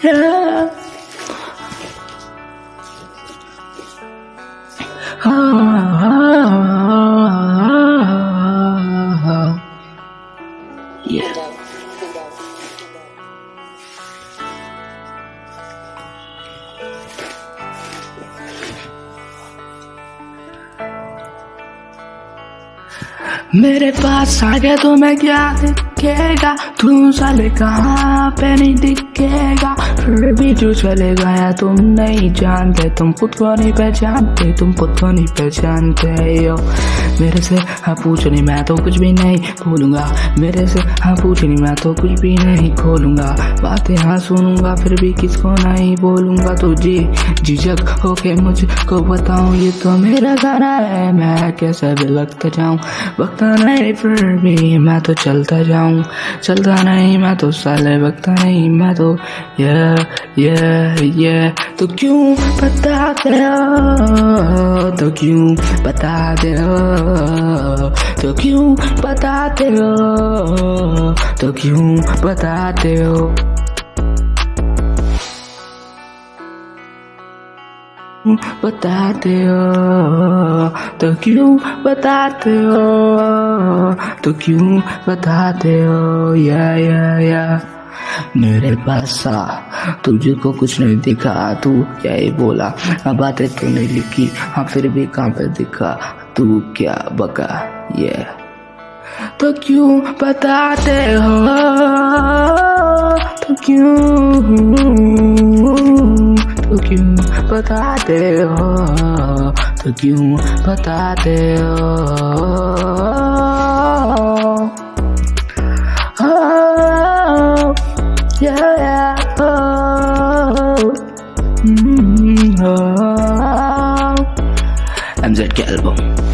Yeah. Yeah. मेरे पास आ गया तो मैं क्या दिखेगा, तू साले कहाँ पे नहीं दिखेगा, फिर भी जो चले गया तुम नहीं जानते, तुम खुद को नहीं पहचानते, तुम खुद को नहीं पहचानते। यो मेरे से हाँ पूछ नहीं, मैं तो कुछ भी नहीं भूलूंगा, मेरे से हाँ पूछ नहीं, मैं तो कुछ भी नहीं खोलूंगा, बातें हाँ सुनूंगा फिर भी किसको नहीं बोलूंगा। तो जी झिझक होके मुझको बताऊं, ये तो मेरा गाना है, मैं कैसे भी लगता जाऊं, वक्त नहीं फिर भी मैं तो चलता जाऊं, चलता नहीं मैं तो साले वक्त नहीं मैं तो ये तो क्यों बताते हो, तो क्यों बताते हो, तो क्यों बताते हो, तो क्यों बताते हो, बताते हो, तो क्यों बताते हो, तो क्यों बताते हो। या मेरे पास तुझको कुछ नहीं दिखा, तू क्या ही बोला, अब बातें तो नहीं लिखी, हाँ फिर भी कहाँ पे दिखा, तू क्या बका। ये तो क्यों बताते हो, तो क्यों बताते हो, तो क्यों बताते हो। MZ के एल्बम।